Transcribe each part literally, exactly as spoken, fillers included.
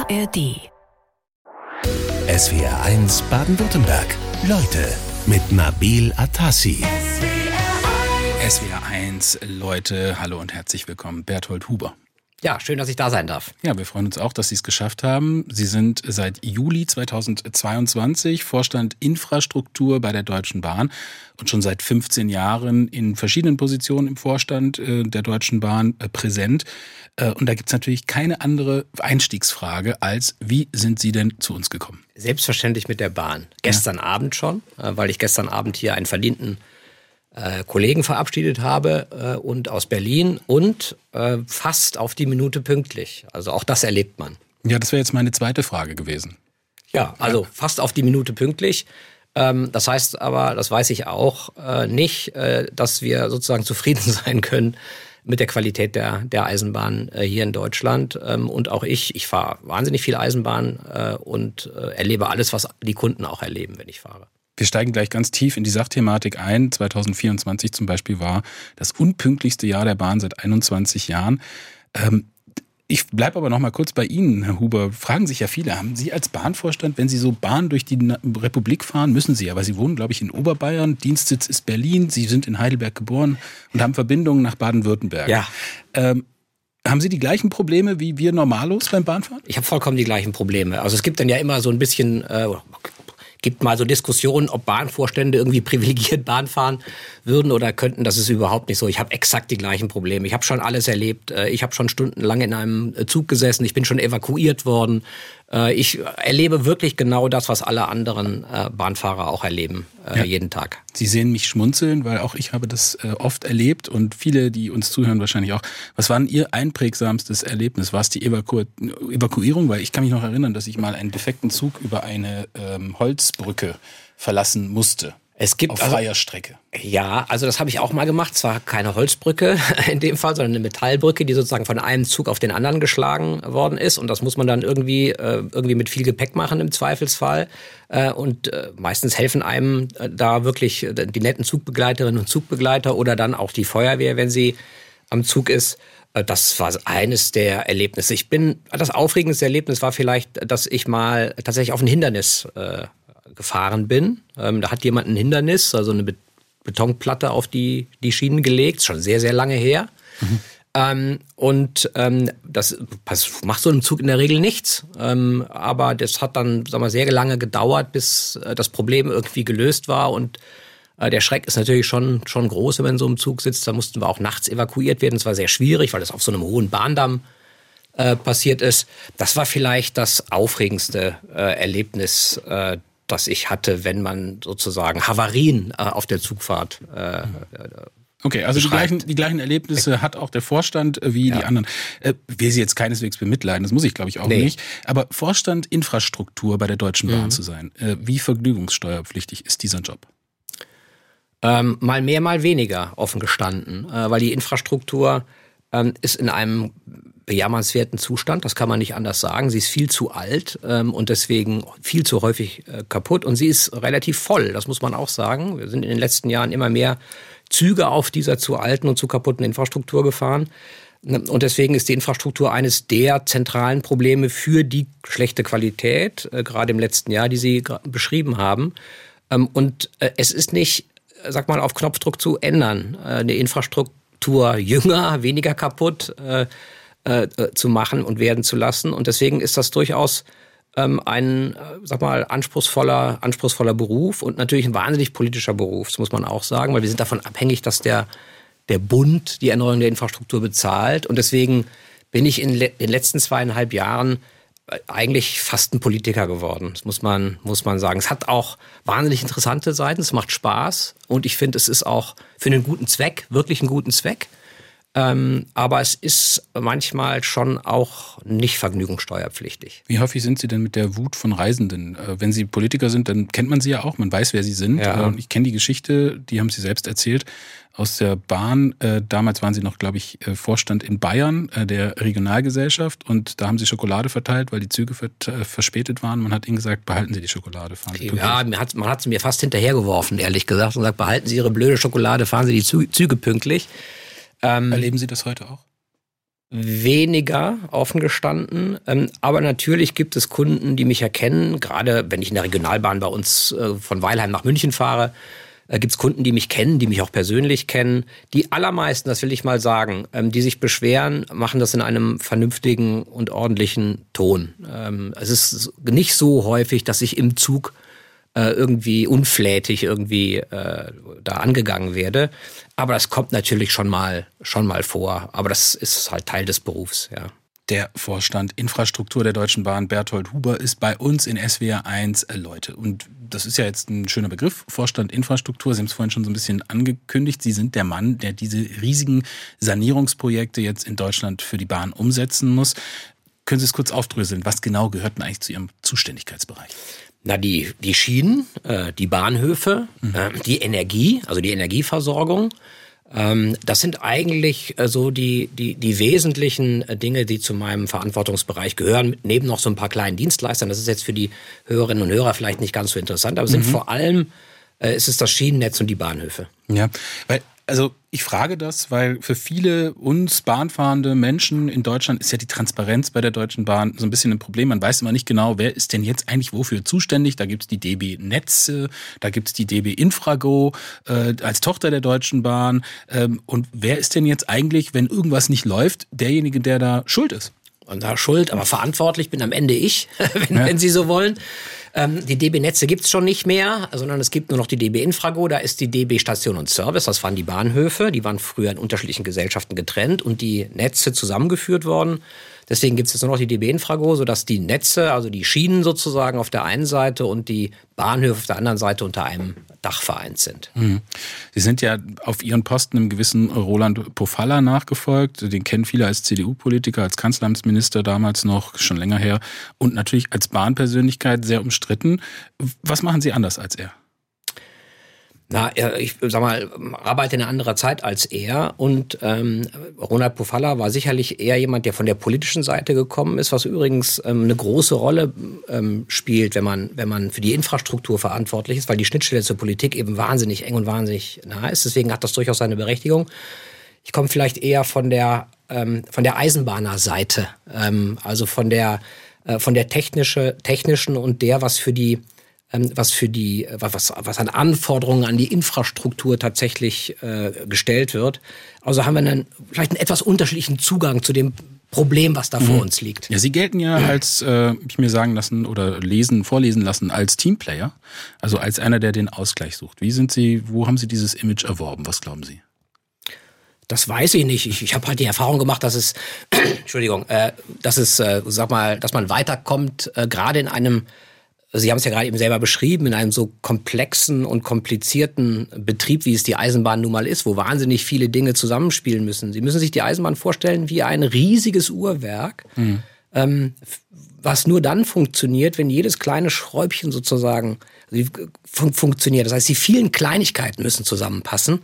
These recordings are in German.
R D. S W R eins Baden-Württemberg. Leute mit Nabil Atassi. S W R eins, Leute, hallo und herzlich willkommen. Berthold Huber. Ja, schön, dass ich da sein darf. Ja, wir freuen uns auch, dass Sie es geschafft haben. Sie sind seit Juli zweitausendzweiundzwanzig Vorstand Infrastruktur bei der Deutschen Bahn und schon seit fünfzehn Jahren in verschiedenen Positionen im Vorstand äh, der Deutschen Bahn äh, präsent. Äh, und da gibt's natürlich keine andere Einstiegsfrage als, wie sind Sie denn zu uns gekommen? Selbstverständlich mit der Bahn. Gestern ja. Abend schon, äh, weil ich gestern Abend hier einen verdienten Äh, Kollegen verabschiedet habe äh, und aus Berlin und äh, fast auf die Minute pünktlich. Also auch das erlebt man. Ja, das wäre jetzt meine zweite Frage gewesen. Ja, also ja. fast auf die Minute pünktlich. Ähm, das heißt aber, das weiß ich auch, äh, nicht, äh, dass wir sozusagen zufrieden sein können mit der Qualität der, der Eisenbahn äh, hier in Deutschland. Ähm, und auch ich, ich fahre wahnsinnig viel Eisenbahn äh, und äh, erlebe alles, was die Kunden auch erleben, wenn ich fahre. Wir steigen gleich ganz tief in die Sachthematik ein. zweitausendvierundzwanzig zum Beispiel war das unpünktlichste Jahr der Bahn seit einundzwanzig Jahren. Ähm, ich bleibe aber noch mal kurz bei Ihnen, Herr Huber. Fragen sich ja viele, haben Sie als Bahnvorstand, wenn Sie so Bahn durch die Republik fahren, müssen Sie, aber Sie wohnen, glaube ich, in Oberbayern, Dienstsitz ist Berlin, Sie sind in Heidelberg geboren und haben Verbindungen nach Baden-Württemberg. Ja. Ähm, Haben Sie die gleichen Probleme wie wir Normalos beim Bahnfahren? Ich habe vollkommen die gleichen Probleme. Also es gibt dann ja immer so ein bisschen... Äh, gibt mal so Diskussionen, ob Bahnvorstände irgendwie privilegiert Bahn fahren würden oder könnten. Das ist überhaupt nicht so. Ich habe exakt die gleichen Probleme. Ich habe schon alles erlebt. Ich habe schon stundenlang in einem Zug gesessen. Ich bin schon evakuiert worden. Ich erlebe wirklich genau das, was alle anderen Bahnfahrer auch erleben, ja. jeden Tag. Sie sehen mich schmunzeln, weil auch ich habe das oft erlebt und viele, die uns zuhören, wahrscheinlich auch. Was war denn Ihr einprägsamstes Erlebnis? War es die Evaku- Evakuierung? Weil ich kann mich noch erinnern, dass ich mal einen defekten Zug über eine ähm, Holzbrücke verlassen musste. Es gibt auf also, freier Strecke. Ja, also das habe ich auch mal gemacht. Zwar keine Holzbrücke in dem Fall, sondern eine Metallbrücke, die sozusagen von einem Zug auf den anderen geschlagen worden ist. Und das muss man dann irgendwie äh, irgendwie mit viel Gepäck machen im Zweifelsfall. Äh, und äh, meistens helfen einem äh, da wirklich äh, die netten Zugbegleiterinnen und Zugbegleiter oder dann auch die Feuerwehr, wenn sie am Zug ist. Äh, das war eines der Erlebnisse. Ich bin das aufregendste Erlebnis war vielleicht, dass ich mal tatsächlich auf ein Hindernis äh, gefahren bin. Ähm, da hat jemand ein Hindernis, also eine Betonplatte auf die, die Schienen gelegt, schon sehr, sehr lange her. Mhm. Ähm, und ähm, das, das macht so ein Zug in der Regel nichts. Ähm, aber das hat dann, sagen wir, sehr lange gedauert, bis äh, das Problem irgendwie gelöst war. Und äh, der Schreck ist natürlich schon, schon groß, wenn man in so einem Zug sitzt. Da mussten wir auch nachts evakuiert werden. Das war sehr schwierig, weil das auf so einem hohen Bahndamm äh, passiert ist. Das war vielleicht das aufregendste äh, Erlebnis, äh, das ich hatte, wenn man sozusagen Havarien äh, auf der Zugfahrt äh, Okay, also die gleichen, die gleichen Erlebnisse hat auch der Vorstand äh, wie ja. die anderen. Äh, will Sie jetzt keineswegs bemitleiden, das muss ich glaube ich auch nee. nicht. Aber Vorstand Infrastruktur bei der Deutschen Bahn mhm. zu sein, äh, wie vergnügungssteuerpflichtig ist dieser Job? Ähm, mal mehr, mal weniger, offen gestanden. Äh, weil die Infrastruktur ähm, ist in einem bejammernswerten Zustand, das kann man nicht anders sagen. Sie ist viel zu alt ähm, und deswegen viel zu häufig äh, kaputt. Und sie ist relativ voll, das muss man auch sagen. Wir sind in den letzten Jahren immer mehr Züge auf dieser zu alten und zu kaputten Infrastruktur gefahren. Und deswegen ist die Infrastruktur eines der zentralen Probleme für die schlechte Qualität, äh, gerade im letzten Jahr, die Sie beschrieben haben. Ähm, und äh, es ist nicht, sag mal, auf Knopfdruck zu ändern. Äh, eine Infrastruktur jünger, weniger kaputt, äh, Äh, zu machen und werden zu lassen. Und deswegen ist das durchaus ähm, ein, äh, sag mal, anspruchsvoller, anspruchsvoller Beruf und natürlich ein wahnsinnig politischer Beruf, das muss man auch sagen, weil wir sind davon abhängig, dass der, der Bund die Erneuerung der Infrastruktur bezahlt. Und deswegen bin ich in le- den letzten zweieinhalb Jahren eigentlich fast ein Politiker geworden. Das muss man, muss man sagen. Es hat auch wahnsinnig interessante Seiten, es macht Spaß und ich finde, es ist auch für einen guten Zweck, wirklich einen guten Zweck. Ähm, aber es ist manchmal schon auch nicht vergnügungssteuerpflichtig. Wie häufig sind Sie denn mit der Wut von Reisenden? Äh, wenn Sie Politiker sind, dann kennt man Sie ja auch, man weiß, wer Sie sind. Ja. Äh, ich kenne die Geschichte, die haben Sie selbst erzählt, aus der Bahn. Äh, damals waren Sie noch, glaube ich, äh, Vorstand in Bayern, äh, der Regionalgesellschaft. Und da haben Sie Schokolade verteilt, weil die Züge vert- äh, verspätet waren. Man hat Ihnen gesagt, behalten Sie die Schokolade. Fahren Sie ja, man hat, man hat sie mir fast hinterhergeworfen, ehrlich gesagt, und gesagt, behalten Sie Ihre blöde Schokolade, fahren Sie die Züge, Züge pünktlich. Ähm, Erleben Sie das heute auch? weniger, offen gestanden. Aber natürlich gibt es Kunden, die mich erkennen. Gerade wenn ich in der Regionalbahn bei uns von Weilheim nach München fahre, gibt es Kunden, die mich kennen, die mich auch persönlich kennen. Die allermeisten, das will ich mal sagen, die sich beschweren, machen das in einem vernünftigen und ordentlichen Ton. Es ist nicht so häufig, dass ich im Zug irgendwie unflätig irgendwie äh, da angegangen werde. Aber das kommt natürlich schon mal, schon mal vor. Aber das ist halt Teil des Berufs, ja. Der Vorstand Infrastruktur der Deutschen Bahn, Berthold Huber, ist bei uns in S W R eins. Leute, und das ist ja jetzt ein schöner Begriff, Vorstand Infrastruktur. Sie haben es vorhin schon so ein bisschen angekündigt. Sie sind der Mann, der diese riesigen Sanierungsprojekte jetzt in Deutschland für die Bahn umsetzen muss. Können Sie es kurz aufdröseln? Was genau gehört denn eigentlich zu Ihrem Zuständigkeitsbereich? Na, die, die Schienen, äh, die Bahnhöfe, mhm. äh, die Energie, also die Energieversorgung. Ähm, das sind eigentlich äh, so die, die, die wesentlichen äh, Dinge, die zu meinem Verantwortungsbereich gehören, neben noch so ein paar kleinen Dienstleistern. Das ist jetzt für die Hörerinnen und Hörer vielleicht nicht ganz so interessant, aber es sind mhm. vor allem, äh, ist es das Schienennetz und die Bahnhöfe. Ja, weil, also ich frage das, weil für viele uns bahnfahrende Menschen in Deutschland ist ja die Transparenz bei der Deutschen Bahn so ein bisschen ein Problem. Man weiß immer nicht genau, wer ist denn jetzt eigentlich wofür zuständig. Da gibt's die D B Netze, da gibt's die D B Infrago äh, als Tochter der Deutschen Bahn. Ähm, und wer ist denn jetzt eigentlich, wenn irgendwas nicht läuft, derjenige, der da schuld ist? Und da schuld, aber verantwortlich bin am Ende ich, wenn, ja. wenn Sie so wollen. Ähm, die D B Netze gibt's schon nicht mehr, sondern es gibt nur noch die D B Infrago. Da ist die D B Station und Service, das waren die Bahnhöfe. Die waren früher in unterschiedlichen Gesellschaften getrennt und die Netze zusammengeführt worden. Deswegen gibt es jetzt nur noch die D B Infrago, sodass die Netze, also die Schienen sozusagen auf der einen Seite und die Bahnhöfe auf der anderen Seite unter einem Dach vereint sind. Mhm. Sie sind ja auf Ihren Posten einem gewissen Roland Pofalla nachgefolgt. Den kennen viele als C D U-Politiker, als Kanzleramtsminister damals noch, schon länger her. Und natürlich als Bahnpersönlichkeit sehr umstritten. Was machen Sie anders als er? Na, ich sag mal, arbeite in einer anderen Zeit als er und ähm, Ronald Pofalla war sicherlich eher jemand, der von der politischen Seite gekommen ist, was übrigens ähm, eine große Rolle ähm, spielt, wenn man wenn man für die Infrastruktur verantwortlich ist, weil die Schnittstelle zur Politik eben wahnsinnig eng und wahnsinnig nah ist. Deswegen hat das durchaus seine Berechtigung. Ich komme vielleicht eher von der ähm, von der Eisenbahnerseite, ähm, also von der äh, von der technische, technischen und der, was für die was für die, was, was an Anforderungen an die Infrastruktur tatsächlich äh, gestellt wird. Also haben wir einen, vielleicht einen etwas unterschiedlichen Zugang zu dem Problem, was da mhm. vor uns liegt. Ja, Sie gelten ja als, äh, ich mir sagen lassen oder lesen, vorlesen lassen, als Teamplayer, also als einer, der den Ausgleich sucht. Wie sind Sie, wo haben Sie dieses Image erworben? Was glauben Sie? Das weiß ich nicht. Ich, ich habe halt die Erfahrung gemacht, dass es, Entschuldigung, äh, dass es, äh, sag mal, dass man weiterkommt, äh, gerade in einem Sie haben es ja gerade eben selber beschrieben, in einem so komplexen und komplizierten Betrieb, wie es die Eisenbahn nun mal ist, wo wahnsinnig viele Dinge zusammenspielen müssen. Sie müssen sich die Eisenbahn vorstellen wie ein riesiges Uhrwerk, mhm. ähm, was nur dann funktioniert, wenn jedes kleine Schräubchen sozusagen fun- funktioniert. Das heißt, die vielen Kleinigkeiten müssen zusammenpassen.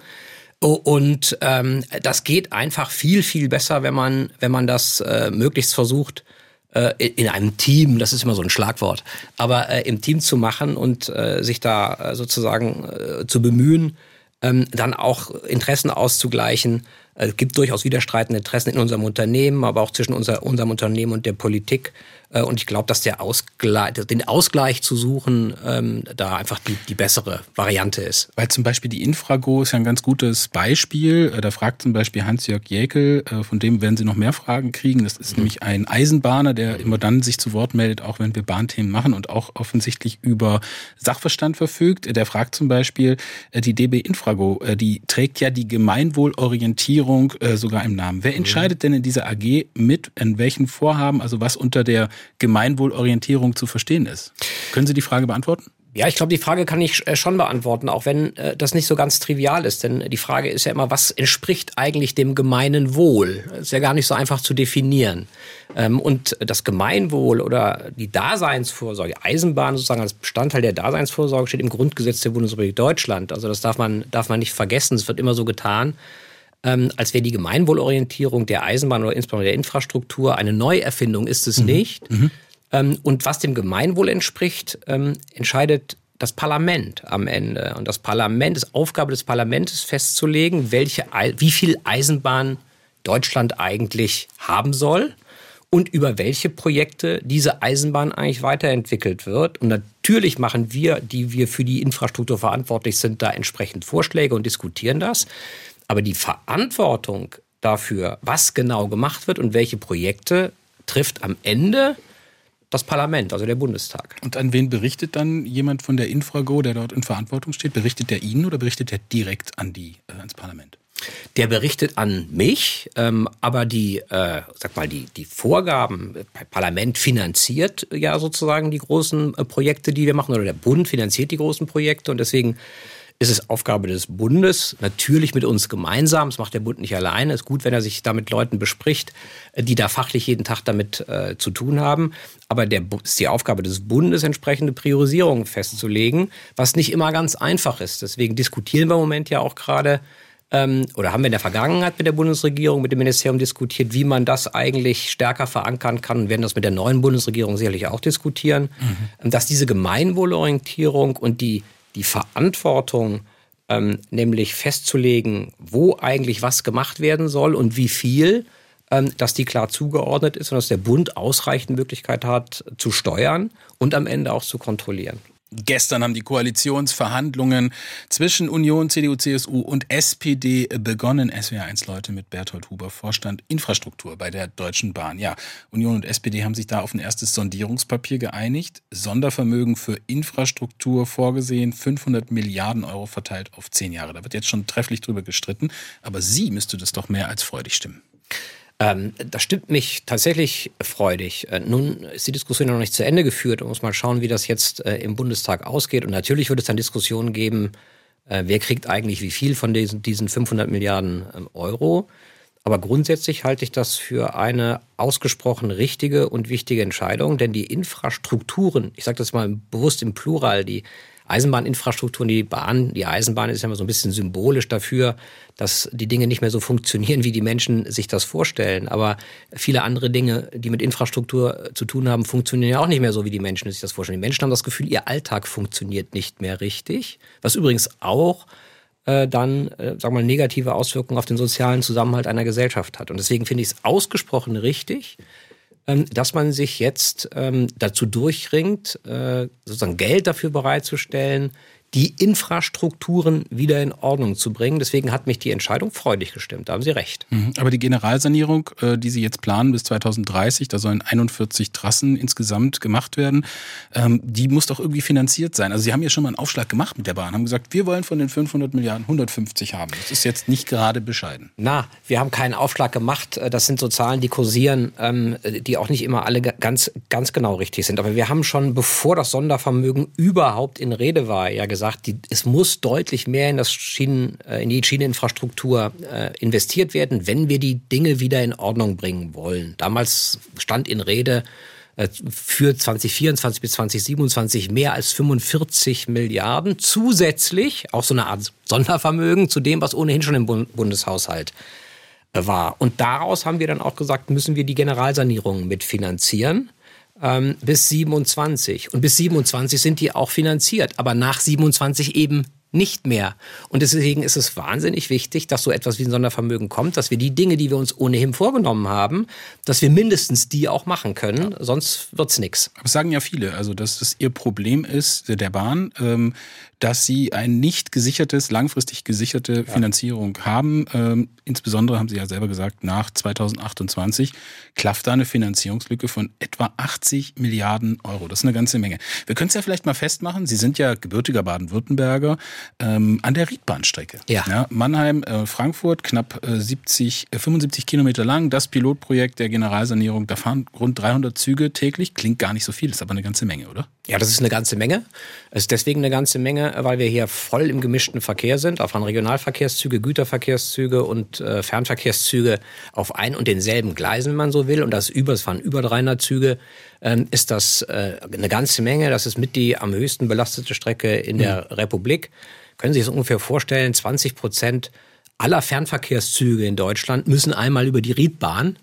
Und ähm, das geht einfach viel, viel besser, wenn man, wenn man das äh, möglichst versucht, in einem Team, das ist immer so ein Schlagwort, aber äh, im Team zu machen und äh, sich da äh, sozusagen äh, zu bemühen, ähm, dann auch Interessen auszugleichen. Es äh, gibt durchaus widerstreitende Interessen in unserem Unternehmen, aber auch zwischen unser, unserem Unternehmen und der Politik. Äh, und ich glaube, dass der Ausgleich, den Ausgleich zu suchen, ähm, da einfach die, die bessere Variante ist. Weil zum Beispiel die Infrago ist ja ein ganz gutes Beispiel. Da fragt zum Beispiel Hans-Jörg Jäkel, von dem werden Sie noch mehr Fragen kriegen. Das ist mhm. nämlich ein Eisenbahner, der immer dann sich zu Wort meldet, auch wenn wir Bahnthemen machen und auch offensichtlich über Sachverstand verfügt. Der fragt zum Beispiel, die D B Infrago, die trägt ja die Gemeinwohlorientierung sogar im Namen. Wer entscheidet denn in dieser A G mit, in welchen Vorhaben, also was unter der Gemeinwohlorientierung zu verstehen ist? Können Sie die Frage beantworten? Ja, ich glaube, die Frage kann ich schon beantworten, auch wenn äh, das nicht so ganz trivial ist. Denn die Frage ist ja immer, was entspricht eigentlich dem gemeinen Wohl? Das ist ja gar nicht so einfach zu definieren. Ähm, und das Gemeinwohl oder die Daseinsvorsorge, Eisenbahn sozusagen als Bestandteil der Daseinsvorsorge steht im Grundgesetz der Bundesrepublik Deutschland. Also das darf man, darf man nicht vergessen. Es wird immer so getan, ähm, als wäre die Gemeinwohlorientierung der Eisenbahn oder insbesondere der Infrastruktur eine Neuerfindung. Ist es mhm. nicht. Mhm. Und was dem Gemeinwohl entspricht, entscheidet das Parlament am Ende. Und das Parlament ist Aufgabe des Parlaments festzulegen, welche, wie viel Eisenbahn Deutschland eigentlich haben soll und über welche Projekte diese Eisenbahn eigentlich weiterentwickelt wird. Und natürlich machen wir, die wir für die Infrastruktur verantwortlich sind, da entsprechend Vorschläge und diskutieren das. Aber die Verantwortung dafür, was genau gemacht wird und welche Projekte, trifft am Ende das Parlament, also der Bundestag. Und an wen berichtet dann jemand von der Infrago, der dort in Verantwortung steht? Berichtet der Ihnen oder berichtet der direkt an die, äh, ans Parlament? Der berichtet an mich, ähm, aber die, äh, sag mal, die, die Vorgaben, das Parlament finanziert ja sozusagen die großen äh, Projekte, die wir machen, oder der Bund finanziert die großen Projekte und deswegen ist es Aufgabe des Bundes, natürlich mit uns gemeinsam, das macht der Bund nicht alleine, es ist gut, wenn er sich da mit Leuten bespricht, die da fachlich jeden Tag damit äh, zu tun haben, aber der, es ist die Aufgabe des Bundes, entsprechende Priorisierungen festzulegen, was nicht immer ganz einfach ist. Deswegen diskutieren wir im Moment ja auch gerade, ähm, oder haben wir in der Vergangenheit mit der Bundesregierung, mit dem Ministerium diskutiert, wie man das eigentlich stärker verankern kann und werden das mit der neuen Bundesregierung sicherlich auch diskutieren, mhm. dass diese Gemeinwohlorientierung und die die Verantwortung, ähm, nämlich festzulegen, wo eigentlich was gemacht werden soll und wie viel, ähm, dass die klar zugeordnet ist und dass der Bund ausreichend Möglichkeit hat, zu steuern und am Ende auch zu kontrollieren. Gestern haben die Koalitionsverhandlungen zwischen Union, C D U, C S U und S P D begonnen. S W R eins Leute mit Berthold Huber, Vorstand Infrastruktur bei der Deutschen Bahn. Ja, Union und S P D haben sich da auf ein erstes Sondierungspapier geeinigt. Sondervermögen für Infrastruktur vorgesehen, fünfhundert Milliarden Euro verteilt auf zehn Jahre. Da wird jetzt schon trefflich drüber gestritten. Aber Sie müsste das doch mehr als freudig stimmen. Ähm, das stimmt mich tatsächlich freudig. Äh, nun ist die Diskussion noch nicht zu Ende geführt. Man muss mal schauen, wie das jetzt äh, im Bundestag ausgeht. Und natürlich wird es dann Diskussionen geben, äh, wer kriegt eigentlich wie viel von diesen, diesen fünfhundert Milliarden ähm, Euro. Aber grundsätzlich halte ich das für eine ausgesprochen richtige und wichtige Entscheidung. Denn die Infrastrukturen, ich sage das mal bewusst im Plural, die Eisenbahninfrastrukturen, die Bahn, die Eisenbahn ist ja immer so ein bisschen symbolisch dafür, dass die Dinge nicht mehr so funktionieren, wie die Menschen sich das vorstellen. Aber viele andere Dinge, die mit Infrastruktur zu tun haben, funktionieren ja auch nicht mehr so, wie die Menschen sich das vorstellen. Die Menschen haben das Gefühl, ihr Alltag funktioniert nicht mehr richtig. Was übrigens auch äh, dann, äh, sagen wir mal, negative Auswirkungen auf den sozialen Zusammenhalt einer Gesellschaft hat. Und deswegen finde ich es ausgesprochen richtig, dass man sich jetzt ähm, dazu durchringt, äh, sozusagen Geld dafür bereitzustellen, die Infrastrukturen wieder in Ordnung zu bringen. Deswegen hat mich die Entscheidung freudig gestimmt. Da haben Sie recht. Aber die Generalsanierung, die Sie jetzt planen bis zweitausenddreißig, da sollen einundvierzig Trassen insgesamt gemacht werden, die muss doch irgendwie finanziert sein. Also Sie haben ja schon mal einen Aufschlag gemacht mit der Bahn, haben gesagt, wir wollen von den fünfhundert Milliarden hundertfünfzig haben. Das ist jetzt nicht gerade bescheiden. Na, wir haben keinen Aufschlag gemacht. Das sind so Zahlen, die kursieren, die auch nicht immer alle ganz, ganz genau richtig sind. Aber wir haben schon, bevor das Sondervermögen überhaupt in Rede war, ja gesagt, Die, es muss deutlich mehr in, das Schienen, in die Schieneninfrastruktur äh, investiert werden, wenn wir die Dinge wieder in Ordnung bringen wollen. Damals stand in Rede äh, für zwanzig vierundzwanzig bis zwanzig siebenundzwanzig mehr als fünfundvierzig Milliarden. Zusätzlich auch so eine Art Sondervermögen zu dem, was ohnehin schon im Bund- Bundeshaushalt äh, war. Und daraus haben wir dann auch gesagt, müssen wir die Generalsanierung mitfinanzieren. Ähm, bis siebenundzwanzig. Und bis siebenundzwanzig sind die auch finanziert, aber nach siebenundzwanzig eben nicht mehr. Und deswegen ist es wahnsinnig wichtig, dass so etwas wie ein Sondervermögen kommt, dass wir die Dinge, die wir uns ohnehin vorgenommen haben, dass wir mindestens die auch machen können, ja. Sonst wird's nichts. Aber es sagen ja viele, also dass es ihr Problem ist, der Bahn, ähm, dass sie ein nicht gesichertes, langfristig gesicherte ja. Finanzierung haben. Ähm, insbesondere haben Sie ja selber gesagt, nach zweitausendachtundzwanzig klafft da eine Finanzierungslücke von etwa achtzig Milliarden Euro. Das ist eine ganze Menge. Wir können es ja vielleicht mal festmachen. Sie sind ja gebürtiger Baden-Württemberger, ähm, an der Riedbahnstrecke. Ja. Ja, Mannheim, äh, Frankfurt, knapp äh, siebzig, äh, fünfundsiebzig Kilometer lang. Das Pilotprojekt der Generalsanierung, da fahren rund dreihundert Züge täglich. Klingt gar nicht so viel, ist aber eine ganze Menge, oder? Ja, das ist eine ganze Menge. Es ist deswegen eine ganze Menge, weil wir hier voll im gemischten Verkehr sind. Auf Regionalverkehrszüge, Güterverkehrszüge und äh, Fernverkehrszüge auf ein und denselben Gleisen, wenn man so will. Und das über, es fahren über dreihundert Züge, ähm, ist das äh, eine ganze Menge. Das ist mit die am höchsten belastete Strecke in der mhm. Republik. Können Sie sich das ungefähr vorstellen, zwanzig Prozent aller Fernverkehrszüge in Deutschland müssen einmal über die Riedbahn.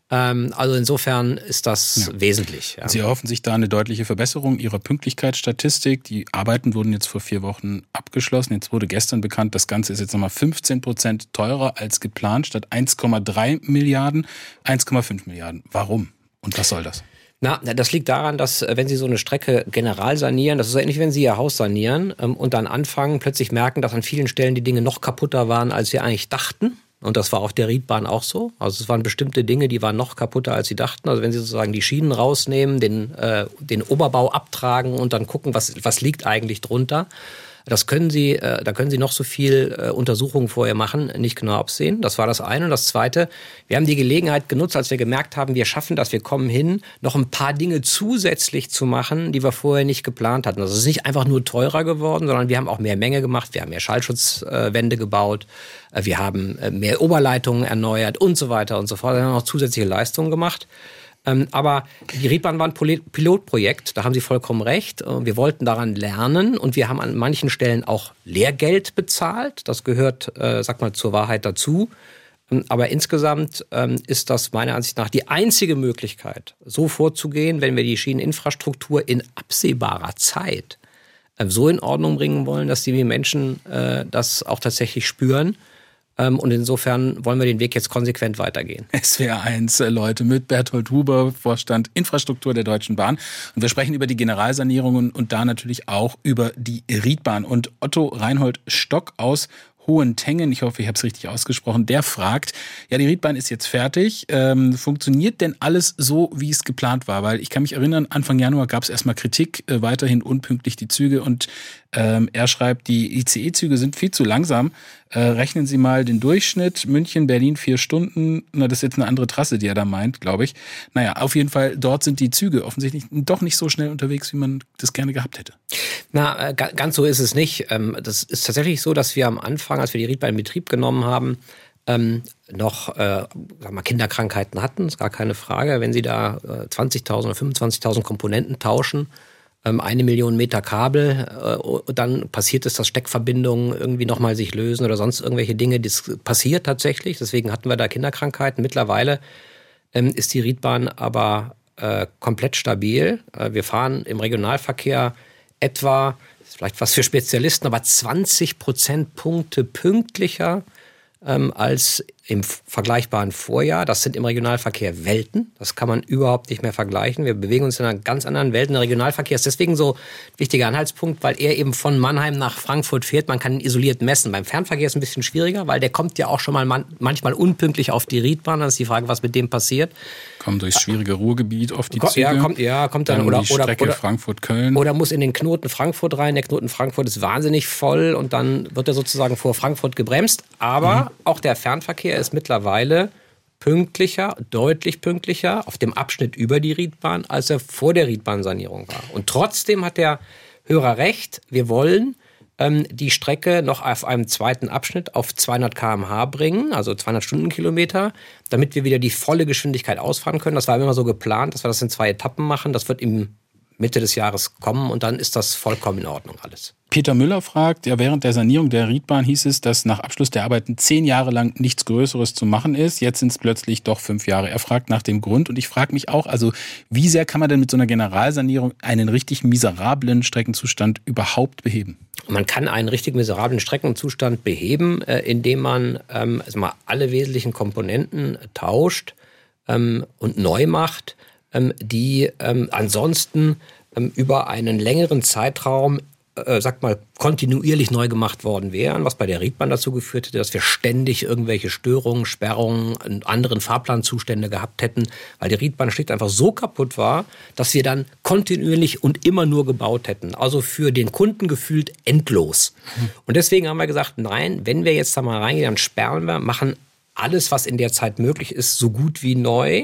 Ähm, also insofern ist das ja. wesentlich. Ja. Sie erhoffen sich da eine deutliche Verbesserung Ihrer Pünktlichkeitsstatistik. Die Arbeiten wurden jetzt vor vier Wochen abgeschlossen. Jetzt wurde gestern bekannt, das Ganze ist jetzt nochmal fünfzehn Prozent teurer als geplant. Statt eins Komma drei Milliarden, eins Komma fünf Milliarden. Warum? Und was soll das? Na, das liegt daran, dass wenn Sie so eine Strecke general sanieren, das ist so ähnlich, wenn Sie Ihr Haus sanieren ähm, und dann anfangen, plötzlich merken, dass an vielen Stellen die Dinge noch kaputter waren, als Sie eigentlich dachten. Und das war auf der Riedbahn auch so. Also es waren bestimmte Dinge, die waren noch kaputter, als Sie dachten. Also wenn Sie sozusagen die Schienen rausnehmen, den, äh, den Oberbau abtragen und dann gucken, was, was liegt eigentlich drunter. Das können Sie, äh, da können Sie noch so viel äh, Untersuchungen vorher machen, nicht genau absehen. Das war das eine. Und das zweite, wir haben die Gelegenheit genutzt, als wir gemerkt haben, wir schaffen das, wir kommen hin, noch ein paar Dinge zusätzlich zu machen, die wir vorher nicht geplant hatten. Also es ist nicht einfach nur teurer geworden, sondern wir haben auch mehr Menge gemacht. Wir haben mehr Schallschutzwände äh, gebaut. Äh, wir haben äh, mehr Oberleitungen erneuert und so weiter und so fort. Wir haben auch zusätzliche Leistungen gemacht. Ähm, aber die Riedbahn war ein Pilotprojekt, da haben Sie vollkommen recht. Wir wollten daran lernen und wir haben an manchen Stellen auch Lehrgeld bezahlt. Das gehört, äh, sag mal, zur Wahrheit dazu. Ähm, aber insgesamt ähm, ist das meiner Ansicht nach die einzige Möglichkeit, so vorzugehen, wenn wir die Schieneninfrastruktur in absehbarer Zeit äh, so in Ordnung bringen wollen, dass die Menschen äh, das auch tatsächlich spüren. Und insofern wollen wir den Weg jetzt konsequent weitergehen. S W R eins, Leute, mit Berthold Huber, Vorstand Infrastruktur der Deutschen Bahn. Und wir sprechen über die Generalsanierungen und da natürlich auch über die Riedbahn. Und Otto Reinhold Stock aus Hohentengen, ich hoffe, ich habe es richtig ausgesprochen, der fragt, ja, die Riedbahn ist jetzt fertig, ähm, funktioniert denn alles so, wie es geplant war? Weil ich kann mich erinnern, Anfang Januar gab es erstmal Kritik, äh, weiterhin unpünktlich die Züge und ähm, er schreibt, die I C E-Züge sind viel zu langsam. Äh, rechnen Sie mal den Durchschnitt, München, Berlin, vier Stunden, na, das ist jetzt eine andere Trasse, die er da meint, glaube ich. Naja, auf jeden Fall, dort sind die Züge offensichtlich doch nicht so schnell unterwegs, wie man das gerne gehabt hätte. Na, äh, ganz so ist es nicht. Ähm, das ist tatsächlich so, dass wir am Anfang, als wir die Riedbahn in Betrieb genommen haben, ähm, noch äh, sag mal, Kinderkrankheiten hatten, ist gar keine Frage. Wenn Sie da äh, zwanzigtausend oder fünfundzwanzigtausend Komponenten tauschen, ähm, eine Million Meter Kabel, äh, dann passiert es, dass Steckverbindungen irgendwie nochmal sich lösen oder sonst irgendwelche Dinge. Das passiert tatsächlich, deswegen hatten wir da Kinderkrankheiten. Mittlerweile ähm, ist die Riedbahn aber äh, komplett stabil. Äh, wir fahren im Regionalverkehr etwa, das ist vielleicht was für Spezialisten, aber zwanzig Prozentpunkte pünktlicher ähm, als im vergleichbaren Vorjahr. Das sind im Regionalverkehr Welten. Das kann man überhaupt nicht mehr vergleichen. Wir bewegen uns in einer ganz anderen Welt. Der Regionalverkehr ist deswegen so ein wichtiger Anhaltspunkt, weil er eben von Mannheim nach Frankfurt fährt. Man kann ihn isoliert messen. Beim Fernverkehr ist es ein bisschen schwieriger, weil der kommt ja auch schon mal man- manchmal unpünktlich auf die Riedbahn. Dann ist die Frage, was mit dem passiert. Kommt durchs schwierige Ruhrgebiet auf die Züge. Ja, kommt, ja, kommt dann, dann oder, die Strecke oder, Frankfurt-Köln. Oder muss in den Knoten Frankfurt rein. Der Knoten Frankfurt ist wahnsinnig voll und dann wird er sozusagen vor Frankfurt gebremst. Aber mhm. auch der Fernverkehr ist mittlerweile pünktlicher, deutlich pünktlicher auf dem Abschnitt über die Riedbahn, als er vor der Riedbahnsanierung war. Und trotzdem hat der Hörer recht, wir wollen ähm, die Strecke noch auf einem zweiten Abschnitt auf zweihundert Kilometer pro Stunde bringen, also zweihundert Stundenkilometer, damit wir wieder die volle Geschwindigkeit ausfahren können. Das war immer so geplant, dass wir das in zwei Etappen machen. Das wird im Mitte des Jahres kommen und dann ist das vollkommen in Ordnung alles. Peter Müller fragt, ja, während der Sanierung der Riedbahn hieß es, dass nach Abschluss der Arbeiten zehn Jahre lang nichts Größeres zu machen ist. Jetzt sind es plötzlich doch fünf Jahre. Er fragt nach dem Grund und ich frage mich auch, also wie sehr kann man denn mit so einer Generalsanierung einen richtig miserablen Streckenzustand überhaupt beheben? Man kann einen richtig miserablen Streckenzustand beheben, äh, indem man ähm, also mal alle wesentlichen Komponenten tauscht ähm, und neu macht, ähm, die ähm, ansonsten ähm, über einen längeren Zeitraum äh, sag mal, kontinuierlich neu gemacht worden wären, was bei der Riedbahn dazu geführt hätte, dass wir ständig irgendwelche Störungen, Sperrungen und anderen Fahrplanzustände gehabt hätten, weil die Riedbahn schlicht einfach so kaputt war, dass wir dann kontinuierlich und immer nur gebaut hätten. Also für den Kunden gefühlt endlos. Mhm. Und deswegen haben wir gesagt, nein, wenn wir jetzt da mal reingehen, dann sperren wir, machen alles, was in der Zeit möglich ist, so gut wie neu,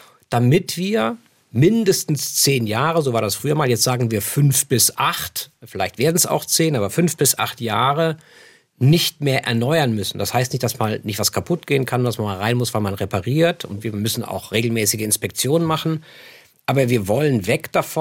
damit wir mindestens zehn Jahre, so war das früher mal, jetzt sagen wir fünf bis acht, vielleicht werden es auch zehn, aber fünf bis acht Jahre nicht mehr erneuern müssen. Das heißt nicht, dass mal nicht was kaputt gehen kann, dass man mal rein muss, weil man repariert und wir müssen auch regelmäßige Inspektionen machen. Aber wir wollen weg davon,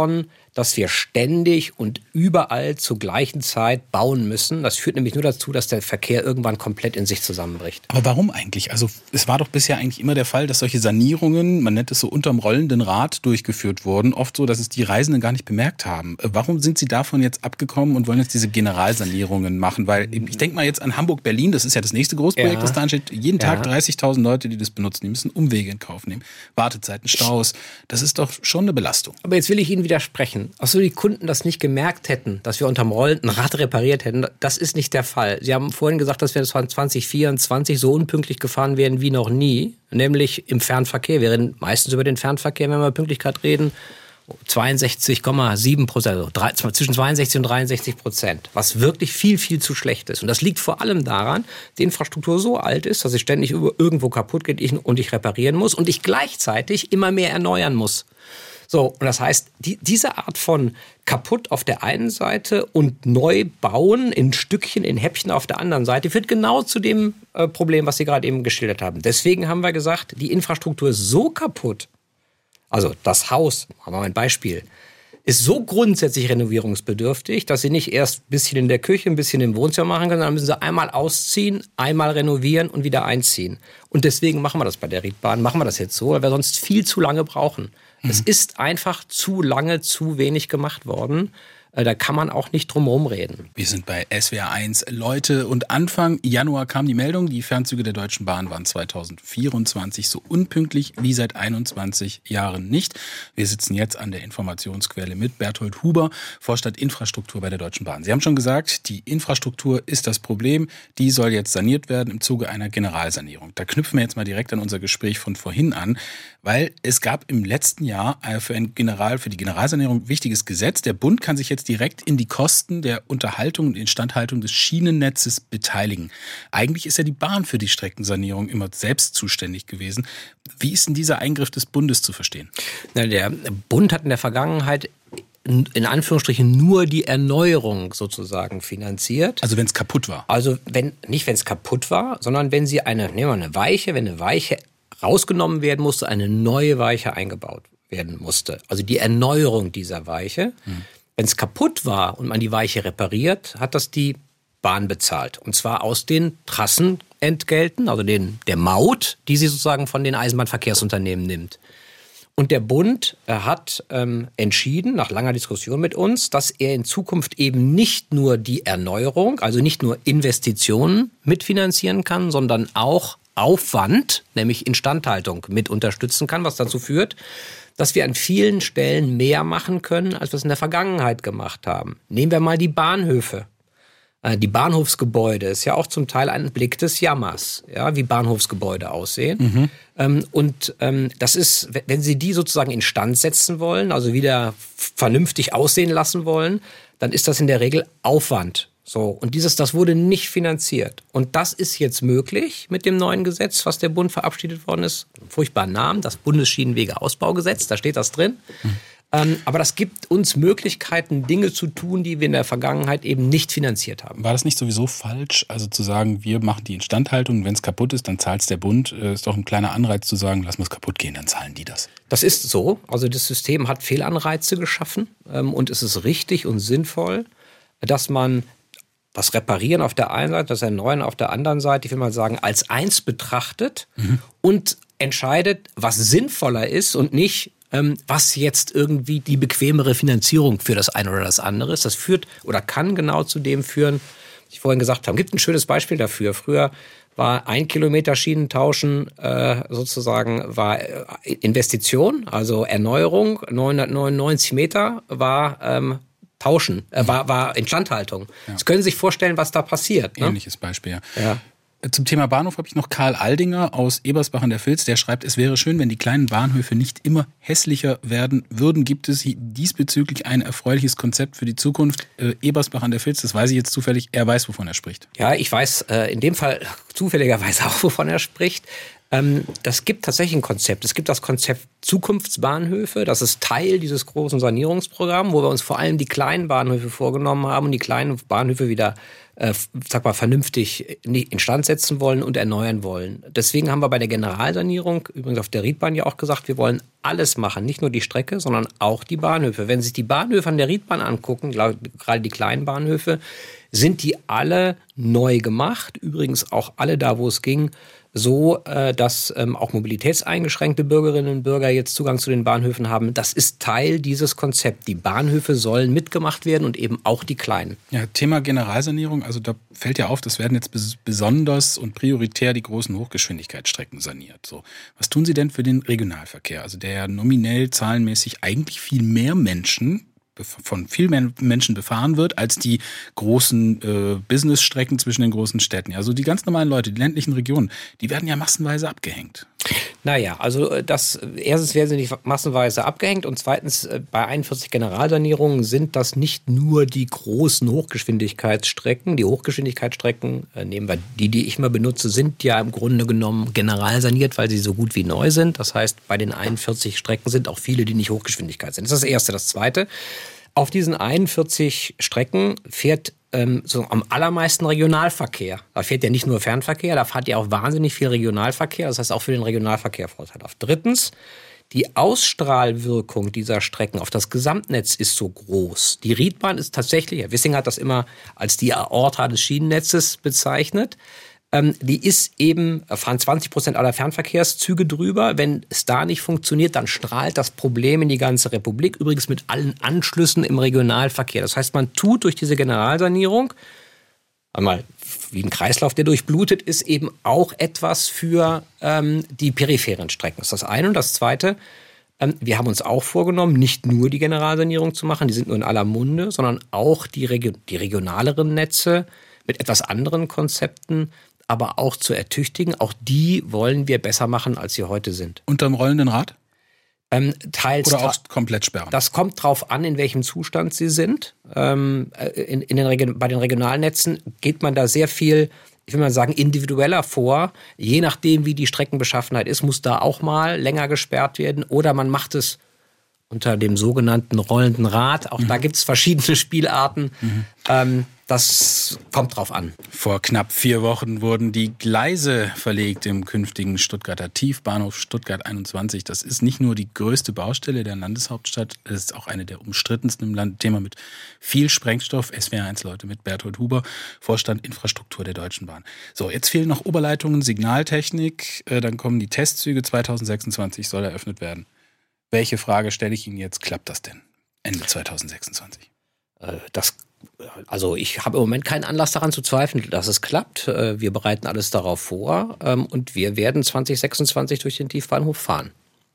dass wir ständig und überall zur gleichen Zeit bauen müssen. Das führt nämlich nur dazu, dass der Verkehr irgendwann komplett in sich zusammenbricht. Aber warum eigentlich? Also es war doch bisher eigentlich immer der Fall, dass solche Sanierungen, man nennt es so unterm rollenden Rad, durchgeführt wurden. Oft so, dass es die Reisenden gar nicht bemerkt haben. Warum sind Sie davon jetzt abgekommen und wollen jetzt diese Generalsanierungen machen? Weil ich denke mal jetzt an Hamburg-Berlin, das ist ja das nächste Großprojekt, ja. das da ansteht. Jeden Tag ja. dreißigtausend Leute, die das benutzen. Die müssen Umwege in Kauf nehmen. Wartezeiten, Staus. Das ist doch schon eine Belastung. Aber jetzt will ich Ihnen widersprechen. Achso, die Kunden das nicht gemerkt hätten, dass wir unterm rollenden Rad repariert hätten. Das ist nicht der Fall. Sie haben vorhin gesagt, dass wir zwanzig vierundzwanzig so unpünktlich gefahren werden wie noch nie. Nämlich im Fernverkehr. Wir reden meistens über den Fernverkehr, wenn wir über Pünktlichkeit reden. zweiundsechzig Komma sieben Prozent, also drei, zwischen zweiundsechzig und dreiundsechzig Prozent, was wirklich viel, viel zu schlecht ist. Und das liegt vor allem daran, die Infrastruktur so alt ist, dass sie ständig irgendwo kaputt geht und ich reparieren muss und ich gleichzeitig immer mehr erneuern muss. So, und das heißt, die, diese Art von kaputt auf der einen Seite und neu bauen in Stückchen, in Häppchen auf der anderen Seite, führt genau zu dem äh, Problem, was Sie gerade eben geschildert haben. Deswegen haben wir gesagt, die Infrastruktur ist so kaputt, also das Haus, machen wir mal ein Beispiel, ist so grundsätzlich renovierungsbedürftig, dass Sie nicht erst ein bisschen in der Küche, ein bisschen im Wohnzimmer machen können, sondern müssen Sie einmal ausziehen, einmal renovieren und wieder einziehen. Und deswegen machen wir das bei der Riedbahn, machen wir das jetzt so, weil wir sonst viel zu lange brauchen. Mhm. Es ist einfach zu lange, zu wenig gemacht worden. Da kann man auch nicht drum herum reden. Wir sind bei S W R eins Leute und Anfang Januar kam die Meldung, die Fernzüge der Deutschen Bahn waren zwanzig vierundzwanzig so unpünktlich wie seit einundzwanzig Jahren nicht. Wir sitzen jetzt an der Informationsquelle mit Berthold Huber, Vorstand Infrastruktur bei der Deutschen Bahn. Sie haben schon gesagt, die Infrastruktur ist das Problem. Die soll jetzt saniert werden im Zuge einer Generalsanierung. Da knüpfen wir jetzt mal direkt an unser Gespräch von vorhin an, weil es gab im letzten Jahr für, ein General, für die Generalsanierung ein wichtiges Gesetz. Der Bund kann sich jetzt direkt in die Kosten der Unterhaltung und Instandhaltung des Schienennetzes beteiligen. Eigentlich ist ja die Bahn für die Streckensanierung immer selbst zuständig gewesen. Wie ist denn dieser Eingriff des Bundes zu verstehen? Na, der Bund hat in der Vergangenheit in Anführungsstrichen nur die Erneuerung sozusagen finanziert. Also wenn es kaputt war? Also wenn nicht, wenn es kaputt war, sondern wenn sie eine, nehmen wir eine Weiche, wenn eine Weiche rausgenommen werden musste, eine neue Weiche eingebaut werden musste. Also die Erneuerung dieser Weiche. Hm. Wenn es kaputt war und man die Weiche repariert, hat das die Bahn bezahlt. Und zwar aus den Trassenentgelten, also den, der Maut, die sie sozusagen von den Eisenbahnverkehrsunternehmen nimmt. Und der Bund hat ähm, entschieden, nach langer Diskussion mit uns, dass er in Zukunft eben nicht nur die Erneuerung, also nicht nur Investitionen mitfinanzieren kann, sondern auch Aufwand, nämlich Instandhaltung, mit unterstützen kann, was dazu führt, dass wir an vielen Stellen mehr machen können, als wir es in der Vergangenheit gemacht haben. Nehmen wir mal die Bahnhöfe. Die Bahnhofsgebäude ist ja auch zum Teil ein Blick des Jammers, ja, wie Bahnhofsgebäude aussehen. Mhm. Und das ist, wenn Sie die sozusagen instand setzen wollen, also wieder vernünftig aussehen lassen wollen, dann ist das in der Regel Aufwand. So, und dieses, das wurde nicht finanziert. Und das ist jetzt möglich mit dem neuen Gesetz, was der Bund verabschiedet worden ist. Furchtbaren Namen, das Bundesschienenwegeausbaugesetz, da steht das drin. Mhm. Ähm, aber das gibt uns Möglichkeiten, Dinge zu tun, die wir in der Vergangenheit eben nicht finanziert haben. War das nicht sowieso falsch, also zu sagen, wir machen die Instandhaltung, wenn es kaputt ist, dann zahlt es der Bund? Äh, ist doch ein kleiner Anreiz zu sagen, lass mal es kaputt gehen, dann zahlen die das. Das ist so. Also das System hat Fehlanreize geschaffen. Ähm, und es ist richtig und sinnvoll, dass man das Reparieren auf der einen Seite, das Erneuern auf der anderen Seite, ich will mal sagen, als eins betrachtet mhm. und entscheidet, was sinnvoller ist und nicht, ähm, was jetzt irgendwie die bequemere Finanzierung für das eine oder das andere ist. Das führt oder kann genau zu dem führen, was ich vorhin gesagt habe. Gibt ein schönes Beispiel dafür. Früher war ein Kilometer Schienentauschen äh, sozusagen war Investition, also Erneuerung. neunhundertneunundneunzig Meter war ähm, Tauschen, äh, war, war Instandhaltung. Ja. Sie können sich vorstellen, was da passiert. Ne? Ähnliches Beispiel. Ja. Zum Thema Bahnhof habe ich noch Karl Aldinger aus Ebersbach an der Vils, der schreibt, es wäre schön, wenn die kleinen Bahnhöfe nicht immer hässlicher werden würden. Gibt es diesbezüglich ein erfreuliches Konzept für die Zukunft? Äh, Ebersbach an der Vils, das weiß ich jetzt zufällig, er weiß, wovon er spricht. Ja, ich weiß äh, in dem Fall zufälligerweise auch, wovon er spricht. Ähm, das gibt tatsächlich ein Konzept. Es gibt das Konzept Zukunftsbahnhöfe. Das ist Teil dieses großen Sanierungsprogramms, wo wir uns vor allem die kleinen Bahnhöfe vorgenommen haben und die kleinen Bahnhöfe wieder äh, sag mal, vernünftig instand setzen wollen und erneuern wollen. Deswegen haben wir bei der Generalsanierung, übrigens auf der Riedbahn ja auch gesagt, wir wollen alles machen. Nicht nur die Strecke, sondern auch die Bahnhöfe. Wenn Sie sich die Bahnhöfe an der Riedbahn angucken, gerade die kleinen Bahnhöfe, sind die alle neu gemacht. Übrigens auch alle da, wo es ging, so, dass ähm, auch mobilitätseingeschränkte Bürgerinnen und Bürger jetzt Zugang zu den Bahnhöfen haben. Das ist Teil dieses Konzepts. Die Bahnhöfe sollen mitgemacht werden und eben auch die kleinen. Ja, Thema Generalsanierung, also da fällt ja auf, das werden jetzt bes- besonders und prioritär die großen Hochgeschwindigkeitsstrecken saniert. So, was tun Sie denn für den Regionalverkehr? Also der ja nominell zahlenmäßig eigentlich viel mehr Menschen von viel mehr Menschen befahren wird, als die großen äh, Businessstrecken zwischen den großen Städten. Also die ganz normalen Leute, die ländlichen Regionen, die werden ja massenweise abgehängt. Naja, also das erstens werden sie nicht massenweise abgehängt und zweitens bei einundvierzig Generalsanierungen sind das nicht nur die großen Hochgeschwindigkeitsstrecken. Die Hochgeschwindigkeitsstrecken, äh, nehmen wir die, die ich mal benutze, sind ja im Grunde genommen generalsaniert, weil sie so gut wie neu sind. Das heißt, bei den einundvierzig Strecken sind auch viele, die nicht Hochgeschwindigkeit sind. Das ist das Erste. Das Zweite, auf diesen einundvierzig Strecken fährt ähm, so am allermeisten Regionalverkehr. Da fährt ja nicht nur Fernverkehr, da fährt ja auch wahnsinnig viel Regionalverkehr. Das heißt auch für den Regionalverkehr vorteilhaft. Drittens, die Ausstrahlwirkung dieser Strecken auf das Gesamtnetz ist so groß. Die Riedbahn ist tatsächlich, Herr Wissing hat das immer als die Aorta des Schienennetzes bezeichnet. Ähm, die ist eben, fahren zwanzig Prozent aller Fernverkehrszüge drüber. Wenn es da nicht funktioniert, dann strahlt das Problem in die ganze Republik. Übrigens mit allen Anschlüssen im Regionalverkehr. Das heißt, man tut durch diese Generalsanierung, einmal wie ein Kreislauf, der durchblutet ist, eben auch etwas für ähm, die peripheren Strecken. Das ist das eine. Und das zweite, ähm, wir haben uns auch vorgenommen, nicht nur die Generalsanierung zu machen, die sind nur in aller Munde, sondern auch die, Regio- die regionaleren Netze mit etwas anderen Konzepten, aber auch zu ertüchtigen. Auch die wollen wir besser machen, als sie heute sind. Unterm rollenden Rad? Ähm, teils Oder auch komplett sperren? Das kommt drauf an, in welchem Zustand sie sind. Ähm, in, in den Region, bei den Regionalnetzen geht man da sehr viel, ich will mal sagen, individueller vor. Je nachdem, wie die Streckenbeschaffenheit ist, muss da auch mal länger gesperrt werden. Oder man macht es unter dem sogenannten rollenden Rad. Auch mhm. da gibt es verschiedene Spielarten. Mhm. Ähm, Das kommt drauf an. Vor knapp vier Wochen wurden die Gleise verlegt im künftigen Stuttgarter Tiefbahnhof Stuttgart einundzwanzig. Das ist nicht nur die größte Baustelle der Landeshauptstadt, es ist auch eine der umstrittensten im Land. Thema mit viel Sprengstoff. S W R eins Leute mit Berthold Huber, Vorstand Infrastruktur der Deutschen Bahn. So, jetzt fehlen noch Oberleitungen, Signaltechnik. Dann kommen die Testzüge. zweitausendsechsundzwanzig soll eröffnet werden. Welche Frage stelle ich Ihnen jetzt? Klappt das denn Ende zweitausendsechsundzwanzig? Das Also ich habe im Moment keinen Anlass daran zu zweifeln, dass es klappt. Wir bereiten alles darauf vor und wir werden zweitausendsechsundzwanzig durch den Tiefbahnhof fahren.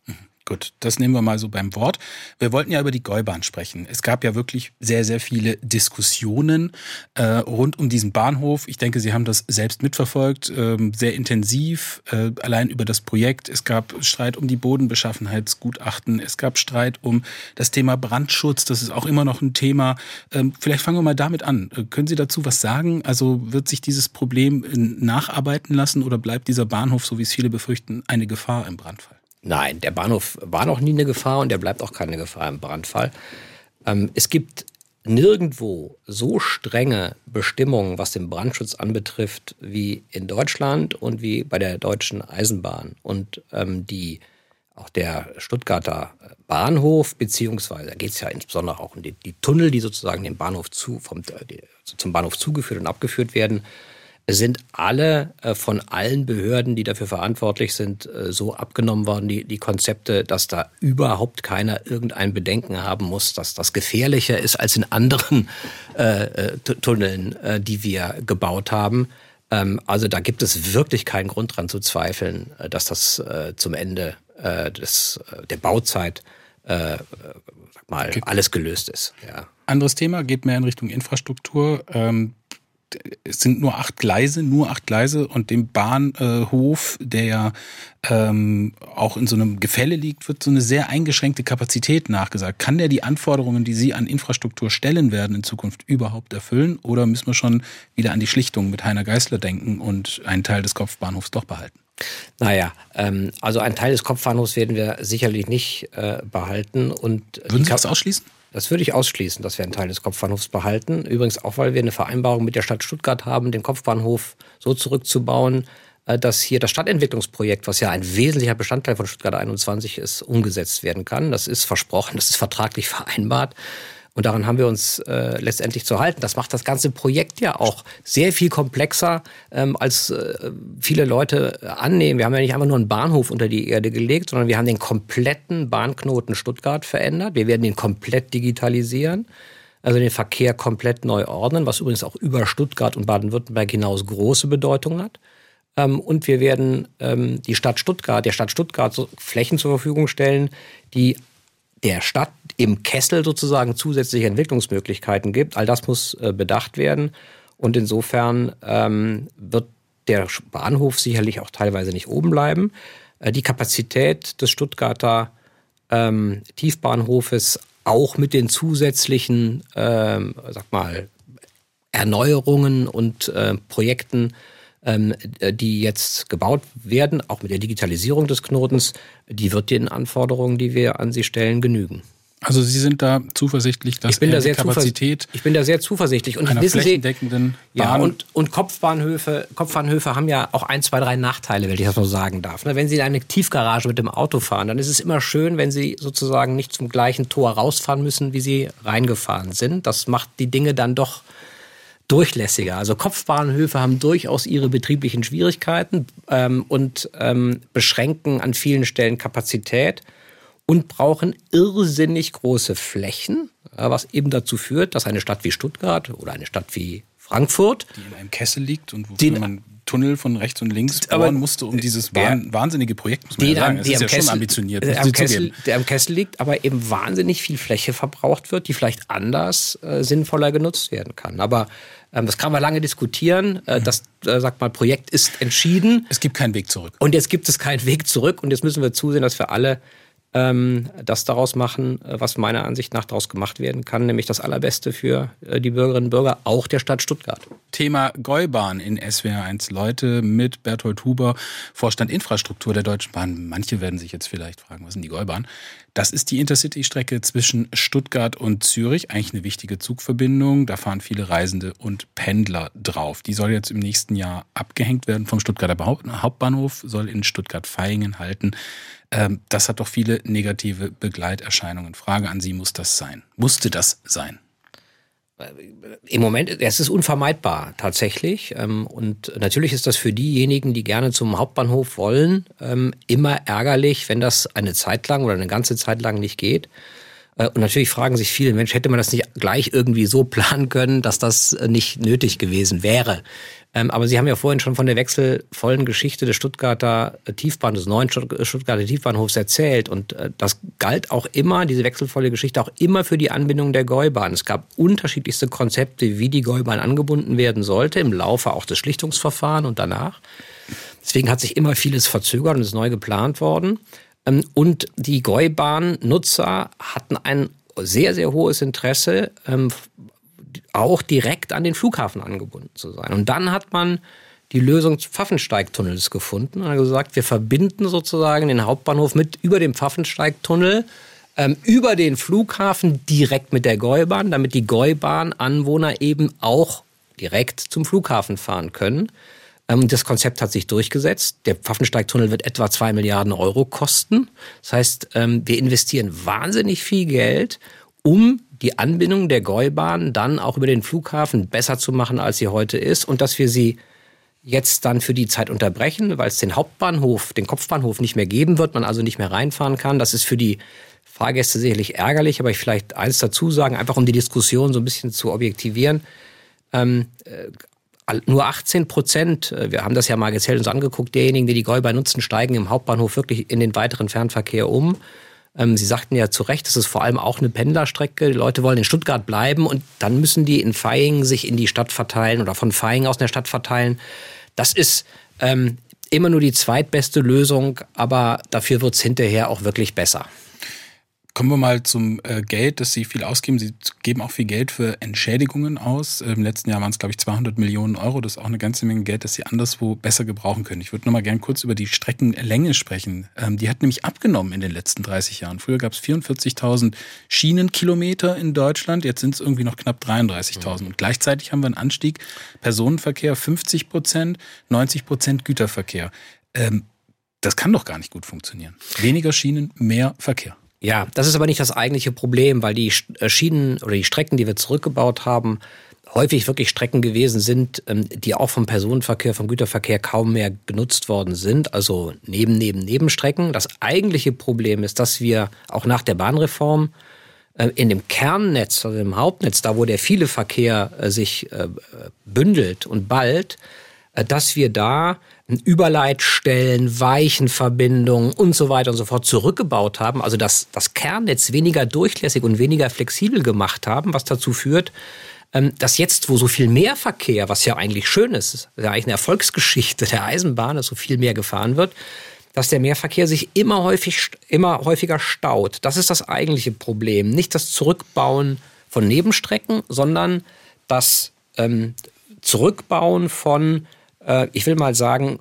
Gut, das nehmen wir mal so beim Wort. Wir wollten ja über die Gäubahn sprechen. Es gab ja wirklich sehr, sehr viele Diskussionen äh, rund um diesen Bahnhof. Ich denke, Sie haben das selbst mitverfolgt, äh, sehr intensiv, äh, allein über das Projekt. Es gab Streit um die Bodenbeschaffenheitsgutachten. Es gab Streit um das Thema Brandschutz. Das ist auch immer noch ein Thema. Ähm, vielleicht fangen wir mal damit an. Äh, können Sie dazu was sagen? Also wird sich dieses Problem nacharbeiten lassen oder bleibt dieser Bahnhof, so wie es viele befürchten, eine Gefahr im Brandfall? Nein, der Bahnhof war noch nie eine Gefahr und der bleibt auch keine Gefahr im Brandfall. Ähm, es gibt nirgendwo so strenge Bestimmungen, was den Brandschutz anbetrifft, wie in Deutschland und wie bei der Deutschen Eisenbahn. Und ähm, die, auch der Stuttgarter Bahnhof, beziehungsweise da geht es ja insbesondere auch um die, die Tunnel, die sozusagen den Bahnhof zu, vom, die, zum Bahnhof zugeführt und abgeführt werden, sind alle äh, von allen Behörden, die dafür verantwortlich sind, äh, so abgenommen worden, die, die Konzepte, dass da überhaupt keiner irgendein Bedenken haben muss, dass das gefährlicher ist als in anderen äh, t- Tunneln, äh, die wir gebaut haben. Ähm, also da gibt es wirklich keinen Grund dran zu zweifeln, äh, dass das äh, zum Ende äh, des, äh, der Bauzeit äh, sag mal, okay. alles gelöst ist. Ja. Anderes Thema, geht mehr in Richtung Infrastruktur. Ähm Es sind nur acht Gleise, nur acht Gleise und dem Bahnhof, der ja ähm, auch in so einem Gefälle liegt, wird so eine sehr eingeschränkte Kapazität nachgesagt. Kann der die Anforderungen, die Sie an Infrastruktur stellen werden, in Zukunft überhaupt erfüllen? Oder müssen wir schon wieder an die Schlichtung mit Heiner Geißler denken und einen Teil des Kopfbahnhofs doch behalten? Naja, ähm, also einen Teil des Kopfbahnhofs werden wir sicherlich nicht äh, behalten. Und Würden Sie das ausschließen? Das würde ich ausschließen, dass wir einen Teil des Kopfbahnhofs behalten. Übrigens auch, weil wir eine Vereinbarung mit der Stadt Stuttgart haben, den Kopfbahnhof so zurückzubauen, dass hier das Stadtentwicklungsprojekt, was ja ein wesentlicher Bestandteil von Stuttgart einundzwanzig ist, umgesetzt werden kann. Das ist versprochen, das ist vertraglich vereinbart. Und daran haben wir uns äh, letztendlich zu halten. Das macht das ganze Projekt ja auch sehr viel komplexer, ähm, als äh, viele Leute annehmen. Wir haben ja nicht einfach nur einen Bahnhof unter die Erde gelegt, sondern wir haben den kompletten Bahnknoten Stuttgart verändert. Wir werden den komplett digitalisieren, also den Verkehr komplett neu ordnen, was übrigens auch über Stuttgart und Baden-Württemberg hinaus große Bedeutung hat. Ähm, und wir werden ähm, die Stadt Stuttgart, der Stadt Stuttgart so Flächen zur Verfügung stellen, die der Stadt im Kessel sozusagen zusätzliche Entwicklungsmöglichkeiten gibt. All das muss äh, bedacht werden. Und insofern ähm, wird der Bahnhof sicherlich auch teilweise nicht oben bleiben. Äh, die Kapazität des Stuttgarter ähm, Tiefbahnhofes auch mit den zusätzlichen, ähm, sag mal, Erneuerungen und äh, Projekten, ähm, die jetzt gebaut werden, auch mit der Digitalisierung des Knotens, die wird den Anforderungen, die wir an sie stellen, genügen. Also Sie sind da zuversichtlich, dass ich bin er da sehr die Kapazität Ich bin da sehr zuversichtlich. Und einer wissen flächendeckenden Sie, Bahn... Ja, und, und Kopfbahnhöfe, Kopfbahnhöfe haben ja auch ein, zwei, drei Nachteile, wenn ich das mal sagen darf. Wenn Sie in eine Tiefgarage mit dem Auto fahren, dann ist es immer schön, wenn Sie sozusagen nicht zum gleichen Tor rausfahren müssen, wie Sie reingefahren sind. Das macht die Dinge dann doch durchlässiger. Also Kopfbahnhöfe haben durchaus ihre betrieblichen Schwierigkeiten ähm, und ähm, beschränken an vielen Stellen Kapazität und brauchen irrsinnig große Flächen, äh, was eben dazu führt, dass eine Stadt wie Stuttgart oder eine Stadt wie Frankfurt, die in einem Kessel liegt und wofür man Tunnel von rechts und links bauen musste, um dieses wahn, wahnsinnige Projekt, muss man ja sagen. Das ist ja Kessel, schon ambitioniert. Der am, Kessel, der am Kessel liegt, aber eben wahnsinnig viel Fläche verbraucht wird, die vielleicht anders äh, sinnvoller genutzt werden kann. Aber ähm, das kann man lange diskutieren. Äh, das, äh, sagt mal, Projekt ist entschieden. Es gibt keinen Weg zurück. Und jetzt gibt es keinen Weg zurück. Und jetzt müssen wir zusehen, dass wir alle ähm, das daraus machen, was meiner Ansicht nach daraus gemacht werden kann, nämlich das Allerbeste für äh, die Bürgerinnen und Bürger, auch der Stadt Stuttgart. Thema Gäubahn in S W R eins Leute mit Berthold Huber, Vorstand Infrastruktur der Deutschen Bahn. Manche werden sich jetzt vielleicht fragen, was ist denn die Gäubahn? Das ist die Intercity-Strecke zwischen Stuttgart und Zürich, eigentlich eine wichtige Zugverbindung. Da fahren viele Reisende und Pendler drauf. Die soll jetzt im nächsten Jahr abgehängt werden vom Stuttgarter Hauptbahnhof, soll in Stuttgart-Vaihingen halten. Das hat doch viele negative Begleiterscheinungen. Frage an Sie, muss das sein? Musste das sein? Im Moment, es ist unvermeidbar tatsächlich. Und natürlich ist das für diejenigen, die gerne zum Hauptbahnhof wollen, immer ärgerlich, wenn das eine Zeit lang oder eine ganze Zeit lang nicht geht. Und natürlich fragen sich viele, Mensch, hätte man das nicht gleich irgendwie so planen können, dass das nicht nötig gewesen wäre. Aber Sie haben ja vorhin schon von der wechselvollen Geschichte des Stuttgarter Tiefbahnhofs, des neuen Stuttgarter Tiefbahnhofs erzählt. Und das galt auch immer, diese wechselvolle Geschichte, auch immer für die Anbindung der Gäubahn. Es gab unterschiedlichste Konzepte, wie die Gäubahn angebunden werden sollte, im Laufe auch des Schlichtungsverfahrens und danach. Deswegen hat sich immer vieles verzögert und ist neu geplant worden. Und die Gäubahn-Nutzer hatten ein sehr, sehr hohes Interesse, auch direkt an den Flughafen angebunden zu sein. Und dann hat man die Lösung des Pfaffensteigtunnels gefunden und hat gesagt, wir verbinden sozusagen den Hauptbahnhof mit über dem Pfaffensteigtunnel ähm, über den Flughafen direkt mit der Gäubahn, damit die Gäubahn-Anwohner eben auch direkt zum Flughafen fahren können. Ähm, das Konzept hat sich durchgesetzt. Der Pfaffensteigtunnel wird etwa zwei Milliarden Euro kosten. Das heißt, ähm, wir investieren wahnsinnig viel Geld, um die Anbindung der Gäubahn dann auch über den Flughafen besser zu machen, als sie heute ist. Und dass wir sie jetzt dann für die Zeit unterbrechen, weil es den Hauptbahnhof, den Kopfbahnhof nicht mehr geben wird, man also nicht mehr reinfahren kann. Das ist für die Fahrgäste sicherlich ärgerlich, aber ich vielleicht eins dazu sagen, einfach um die Diskussion so ein bisschen zu objektivieren. Ähm, äh, nur achtzehn Prozent, wir haben das ja mal gezählt und uns angeguckt, derjenigen, die die Gäubahn nutzen, steigen im Hauptbahnhof wirklich in den weiteren Fernverkehr um. Sie sagten ja zu Recht, das ist vor allem auch eine Pendlerstrecke. Die Leute wollen in Stuttgart bleiben und dann müssen die in Vaihingen sich in die Stadt verteilen oder von Vaihingen aus in der Stadt verteilen. Das ist ähm, immer nur die zweitbeste Lösung, aber dafür wird es hinterher auch wirklich besser. Kommen wir mal zum äh, Geld, das Sie viel ausgeben. Sie geben auch viel Geld für Entschädigungen aus. Im letzten Jahr waren es, glaube ich, zweihundert Millionen Euro. Das ist auch eine ganze Menge Geld, das Sie anderswo besser gebrauchen können. Ich würde noch mal gern kurz über die Streckenlänge sprechen. Ähm, die hat nämlich abgenommen in den letzten dreißig Jahren. Früher gab es vierundvierzigtausend Schienenkilometer in Deutschland. Jetzt sind es irgendwie noch knapp dreiunddreißigtausend. Und gleichzeitig haben wir einen Anstieg Personenverkehr fünfzig Prozent, neunzig Prozent Güterverkehr. Ähm, das kann doch gar nicht gut funktionieren. Weniger Schienen, mehr Verkehr. Ja, das ist aber nicht das eigentliche Problem, weil die Schienen oder die Strecken, die wir zurückgebaut haben, häufig wirklich Strecken gewesen sind, die auch vom Personenverkehr, vom Güterverkehr kaum mehr genutzt worden sind. Also neben, neben, Nebenstrecken. Das eigentliche Problem ist, dass wir auch nach der Bahnreform in dem Kernnetz, also im Hauptnetz, da wo der viele Verkehr sich bündelt und ballt, dass wir da Überleitstellen, Weichenverbindungen und so weiter und so fort zurückgebaut haben, also dass das Kernnetz weniger durchlässig und weniger flexibel gemacht haben, was dazu führt, dass jetzt, wo so viel mehr Verkehr, was ja eigentlich schön ist, ist ja eigentlich eine Erfolgsgeschichte der Eisenbahn, dass so viel mehr gefahren wird, dass der Mehrverkehr sich immer häufig, immer häufiger staut. Das ist das eigentliche Problem. Nicht das Zurückbauen von Nebenstrecken, sondern das ähm, Zurückbauen von ich will mal sagen,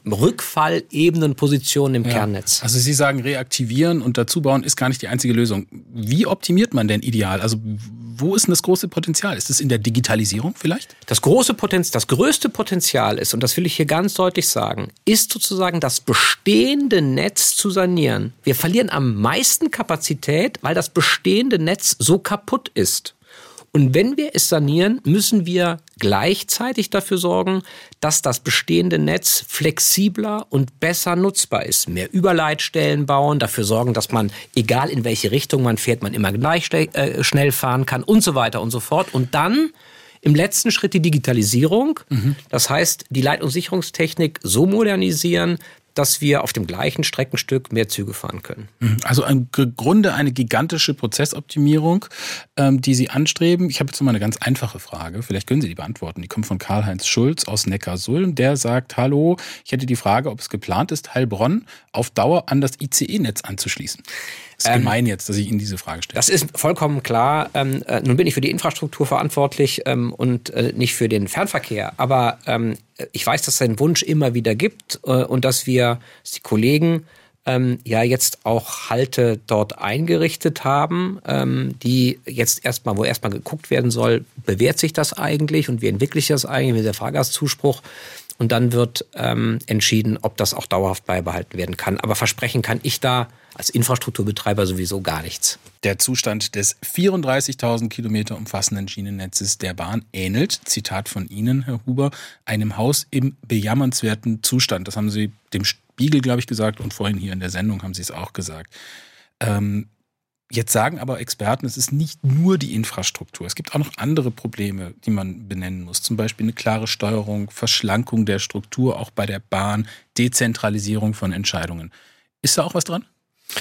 Rückfallebenenpositionen im ja. Kernnetz. Also Sie sagen, reaktivieren und dazubauen ist gar nicht die einzige Lösung. Wie optimiert man denn ideal? Also wo ist denn das große Potenzial? Ist es in der Digitalisierung vielleicht? Das große Potenzial, das größte Potenzial ist, und das will ich hier ganz deutlich sagen, ist sozusagen das bestehende Netz zu sanieren. Wir verlieren am meisten Kapazität, weil das bestehende Netz so kaputt ist. Und wenn wir es sanieren, müssen wir gleichzeitig dafür sorgen, dass das bestehende Netz flexibler und besser nutzbar ist. Mehr Überleitstellen bauen, dafür sorgen, dass man, egal in welche Richtung man fährt, man immer gleich äh, schnell fahren kann und so weiter und so fort. Und dann im letzten Schritt die Digitalisierung. Mhm. Das heißt, die Leit- und Sicherungstechnik so modernisieren, dass wir auf dem gleichen Streckenstück mehr Züge fahren können. Also im Grunde eine gigantische Prozessoptimierung, ähm, die Sie anstreben. Ich habe jetzt noch mal eine ganz einfache Frage. Vielleicht können Sie die beantworten. Die kommt von Karl-Heinz Schulz aus Neckarsulm. Der sagt, hallo, ich hätte die Frage, ob es geplant ist, Heilbronn auf Dauer an das I C E-Netz anzuschließen. Das ist ähm, gemein jetzt, dass ich Ihnen diese Frage stelle. Das ist vollkommen klar. Ähm, äh, nun bin ich für die Infrastruktur verantwortlich ähm, und äh, nicht für den Fernverkehr. Aber ähm, ich weiß, dass es einen Wunsch immer wieder gibt äh, und dass wir, dass die Kollegen ähm, ja jetzt auch Halte dort eingerichtet haben, ähm, die jetzt erstmal, wo erstmal geguckt werden soll, bewährt sich das eigentlich und wie entwickelt sich das eigentlich mit der Fahrgastzuspruch? Und dann wird ähm, entschieden, ob das auch dauerhaft beibehalten werden kann. Aber versprechen kann ich da als Infrastrukturbetreiber sowieso gar nichts. Der Zustand des vierunddreißigtausend Kilometer umfassenden Schienennetzes der Bahn ähnelt, Zitat von Ihnen, Herr Huber, einem Haus im bejammernswerten Zustand. Das haben Sie dem Spiegel, glaube ich, gesagt und vorhin hier in der Sendung haben Sie es auch gesagt. Ähm, Jetzt sagen aber Experten, es ist nicht nur die Infrastruktur. Es gibt auch noch andere Probleme, die man benennen muss. Zum Beispiel eine klare Steuerung, Verschlankung der Struktur, auch bei der Bahn, Dezentralisierung von Entscheidungen. Ist da auch was dran?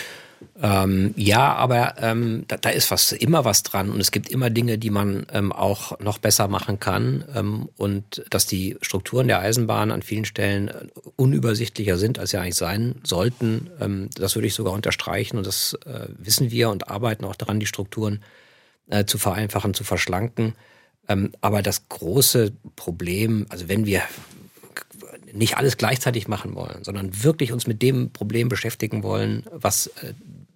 Ähm, ja, aber ähm, da, da ist was, immer was dran und es gibt immer Dinge, die man ähm, auch noch besser machen kann ähm, und dass die Strukturen der Eisenbahn an vielen Stellen unübersichtlicher sind, als sie eigentlich sein sollten, ähm, das würde ich sogar unterstreichen und das äh, wissen wir und arbeiten auch daran, die Strukturen äh, zu vereinfachen, zu verschlanken. Ähm, aber das große Problem, also wenn wir nicht alles gleichzeitig machen wollen, sondern wirklich uns mit dem Problem beschäftigen wollen, was äh,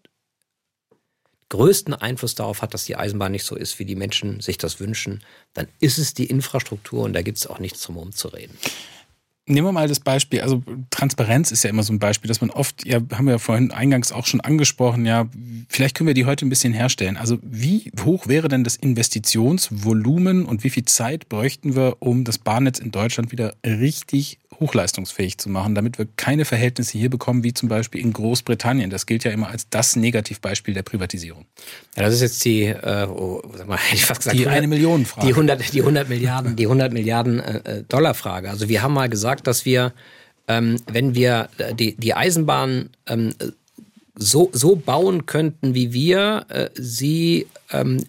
größten Einfluss darauf hat, dass die Eisenbahn nicht so ist, wie die Menschen sich das wünschen, dann ist es die Infrastruktur und da gibt es auch nichts drum herum zu reden. Nehmen wir mal das Beispiel, also Transparenz ist ja immer so ein Beispiel, dass man oft, ja, haben wir ja vorhin eingangs auch schon angesprochen, ja, vielleicht können wir die heute ein bisschen herstellen. Also wie hoch wäre denn das Investitionsvolumen und wie viel Zeit bräuchten wir, um das Bahnnetz in Deutschland wieder richtig hochleistungsfähig zu machen, damit wir keine Verhältnisse hier bekommen, wie zum Beispiel in Großbritannien. Das gilt ja immer als das Negativbeispiel der Privatisierung. Ja, das ist jetzt die, äh, oh, sag mal, hätte ich fast gesagt, die eine Million Frage. Die hundert, die hundert Milliarden, die hundert Milliarden äh, Dollar Frage. Also wir haben mal gesagt, dass wir, ähm, wenn wir die, die Eisenbahn ähm, so, so bauen könnten, wie wir äh, sie ähm,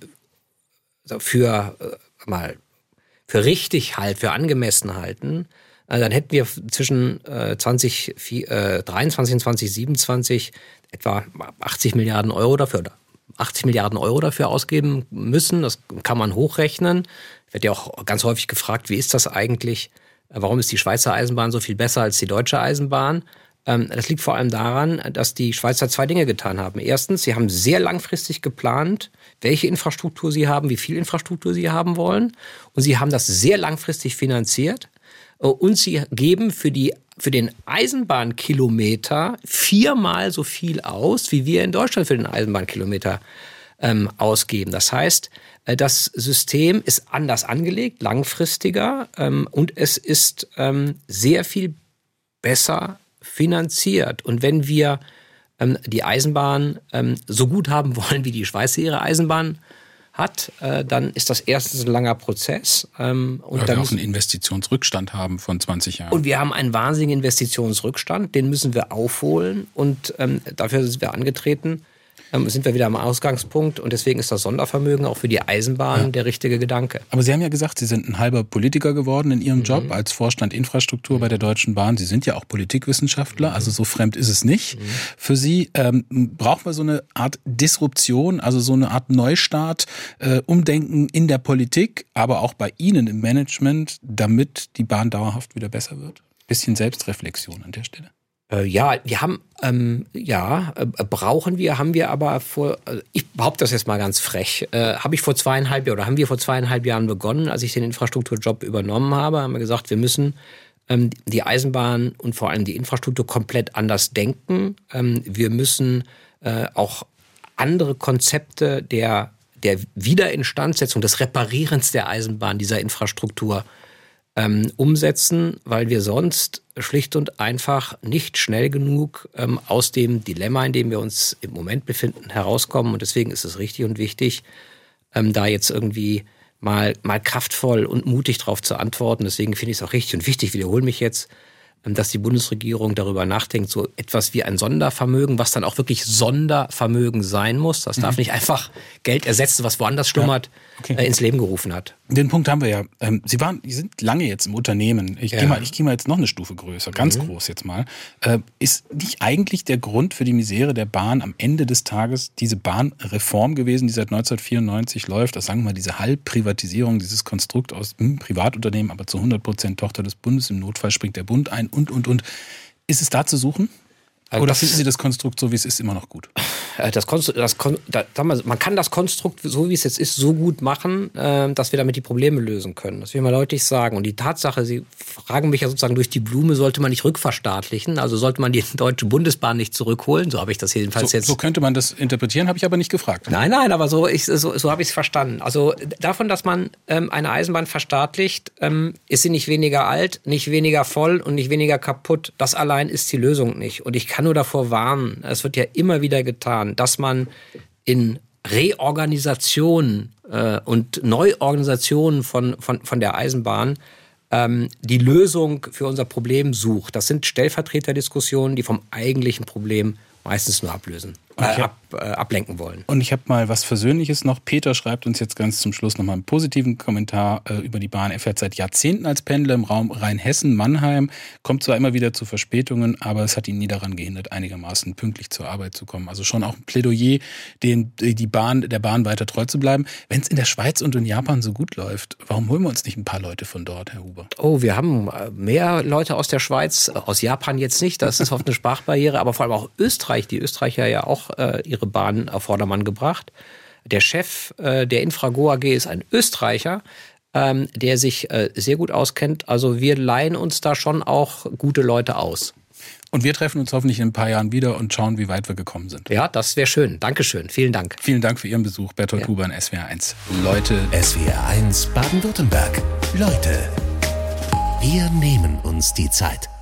für äh, mal für richtig halt, für angemessen halten, äh, dann hätten wir zwischen äh, zwanzig dreiundzwanzig und zwanzig siebenundzwanzig etwa achtzig Milliarden Euro dafür, oder achtzig Milliarden Euro dafür ausgeben müssen. Das kann man hochrechnen. Ich werde ja auch ganz häufig gefragt, wie ist das eigentlich? Warum ist die Schweizer Eisenbahn so viel besser als die deutsche Eisenbahn? Das liegt vor allem daran, dass die Schweizer zwei Dinge getan haben. Erstens, sie haben sehr langfristig geplant, welche Infrastruktur sie haben, wie viel Infrastruktur sie haben wollen. Und sie haben das sehr langfristig finanziert. Und sie geben für, die, für den Eisenbahnkilometer viermal so viel aus, wie wir in Deutschland für den Eisenbahnkilometer ähm, ausgeben. Das heißt, das System ist anders angelegt, langfristiger ähm, und es ist ähm, sehr viel besser finanziert. Und wenn wir ähm, die Eisenbahn ähm, so gut haben wollen, wie die Schweiz ihre Eisenbahn hat, äh, dann ist das erstens ein langer Prozess. Ähm, und Weil dann wir auch einen Investitionsrückstand haben von zwanzig Jahren. Und wir haben einen wahnsinnigen Investitionsrückstand, den müssen wir aufholen und ähm, dafür sind wir angetreten. Ähm, sind wir wieder am Ausgangspunkt und deswegen ist das Sondervermögen auch für die Eisenbahn ja. der richtige Gedanke. Aber Sie haben ja gesagt, Sie sind ein halber Politiker geworden in Ihrem mhm. Job als Vorstand Infrastruktur bei der Deutschen Bahn. Sie sind ja auch Politikwissenschaftler, mhm. also so fremd ist es nicht. Mhm. Für Sie ähm, brauchen wir so eine Art Disruption, also so eine Art Neustart, äh, Umdenken in der Politik, aber auch bei Ihnen im Management, damit die Bahn dauerhaft wieder besser wird? Bisschen Selbstreflexion an der Stelle. Äh, ja, wir haben, ähm, ja, äh, brauchen wir, haben wir aber vor, äh, ich behaupte das jetzt mal ganz frech, äh, habe ich vor zweieinhalb Jahren oder haben wir vor zweieinhalb Jahren begonnen, als ich den Infrastrukturjob übernommen habe, haben wir gesagt, wir müssen ähm, die Eisenbahn und vor allem die Infrastruktur komplett anders denken. Ähm, wir müssen äh, auch andere Konzepte der, der Wiederinstandsetzung, des Reparierens der Eisenbahn, dieser Infrastruktur Ähm, umsetzen, weil wir sonst schlicht und einfach nicht schnell genug ähm, aus dem Dilemma, in dem wir uns im Moment befinden, herauskommen. Und deswegen ist es richtig und wichtig, ähm, da jetzt irgendwie mal, mal kraftvoll und mutig drauf zu antworten. Deswegen finde ich es auch richtig und wichtig, wiederhole mich jetzt, ähm, dass die Bundesregierung darüber nachdenkt, so etwas wie ein Sondervermögen, was dann auch wirklich Sondervermögen sein muss. Das mhm. darf nicht einfach Geld ersetzen, was woanders schlummert, ja. okay. äh, ins Leben gerufen hat. Den Punkt haben wir ja. Ähm, Sie waren, Sie sind lange jetzt im Unternehmen. Ich ja. gehe mal, ich gehe mal jetzt noch eine Stufe größer, ganz mhm. groß jetzt mal. Äh, ist nicht eigentlich der Grund für die Misere der Bahn am Ende des Tages diese Bahnreform gewesen, die seit neunzehnhundertvierundneunzig läuft? Das sagen wir mal, diese Halbprivatisierung, dieses Konstrukt aus hm, Privatunternehmen, aber zu hundert Prozent Tochter des Bundes. Im Notfall springt der Bund ein und, und, und. Ist es da zu suchen? Oder das, finden Sie das Konstrukt, so wie es ist, immer noch gut? Das Konstrukt, das, da, man kann das Konstrukt, so wie es jetzt ist, so gut machen, dass wir damit die Probleme lösen können. Das will ich mal deutlich sagen. Und die Tatsache, Sie fragen mich ja sozusagen durch die Blume, sollte man nicht rückverstaatlichen? Also sollte man die Deutsche Bundesbahn nicht zurückholen? So habe ich das jedenfalls so, jetzt. So könnte man das interpretieren, habe ich aber nicht gefragt. Nein, nein, aber so, ich, so, so habe ich es verstanden. Also davon, dass man ähm, eine Eisenbahn verstaatlicht, ähm, ist sie nicht weniger alt, nicht weniger voll und nicht weniger kaputt. Das allein ist die Lösung nicht. Und ich kann nur davor warnen, es wird ja immer wieder getan, dass man in Reorganisation äh, und Neuorganisation von, von, von der Eisenbahn ähm, die Lösung für unser Problem sucht. Das sind Stellvertreterdiskussionen, die vom eigentlichen Problem meistens nur ablösen, äh, ab, äh, ablenken wollen. Und ich habe mal was Versöhnliches noch. Peter schreibt uns jetzt ganz zum Schluss nochmal einen positiven Kommentar äh, über die Bahn. Er fährt seit Jahrzehnten als Pendler im Raum Rheinhessen, Mannheim, kommt zwar immer wieder zu Verspätungen, aber es hat ihn nie daran gehindert, einigermaßen pünktlich zur Arbeit zu kommen. Also schon auch ein Plädoyer, den, die Bahn, der Bahn weiter treu zu bleiben. Wenn es in der Schweiz und in Japan so gut läuft, warum holen wir uns nicht ein paar Leute von dort, Herr Huber? Oh, wir haben mehr Leute aus der Schweiz, aus Japan jetzt nicht, das ist oft eine Sprachbarriere, aber vor allem auch Österreich. Die Österreicher ja auch äh, ihre Bahn auf Vordermann gebracht. Der Chef äh, der Infrago A G ist ein Österreicher, ähm, der sich äh, sehr gut auskennt. Also wir leihen uns da schon auch gute Leute aus. Und wir treffen uns hoffentlich in ein paar Jahren wieder und schauen, wie weit wir gekommen sind. Ja, das wäre schön. Dankeschön. Vielen Dank. Vielen Dank für Ihren Besuch. Bertolt ja. Huber in S W R eins. Leute. S W R eins Baden-Württemberg. Leute. Wir nehmen uns die Zeit.